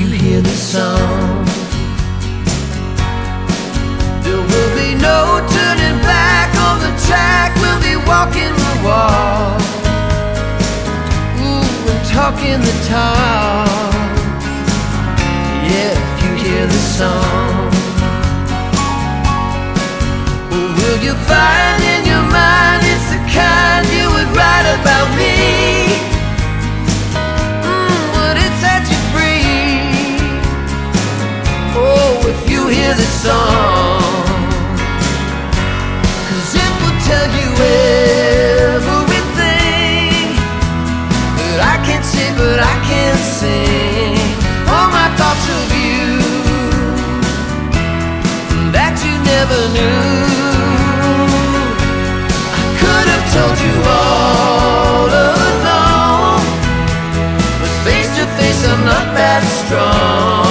you hear the song. There will be no turning back on the track. We'll be walking the walk, ooh, and talking the talk. Yeah, if you hear the song. Will you find in your mind it's the kind you would write about me? Would it set you free? Oh, if you hear the song, 'cause it will tell you everything that I can't say but I can sing. All my thoughts of you that you never knew. Told you all along, but face to face I'm not that strong.